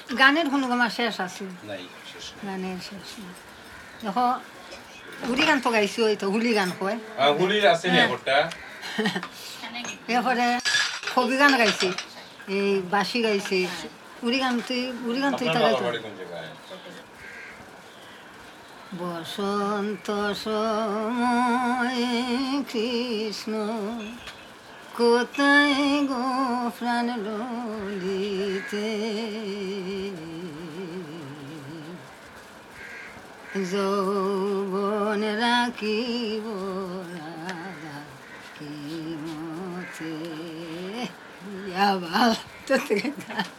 গানের কোনো আমার শেষ আছে নাই শেষ নাই। গানের শেষ না দেখো হুলি গান তো গাইছি ওই তো হুলি গান কয় হুলির আছে নি একটা এরপরে ফগি গান গাইছি এই বাঁশি গাইছি উড়ি গান তুই তো গাইতো বাড়ি কোন জায়গায়? বসন্ত সময় কৃষ্ণ কোথায় গো প্রাণ ললিতে যৌবন রাখিব রাধা কি মতে আবার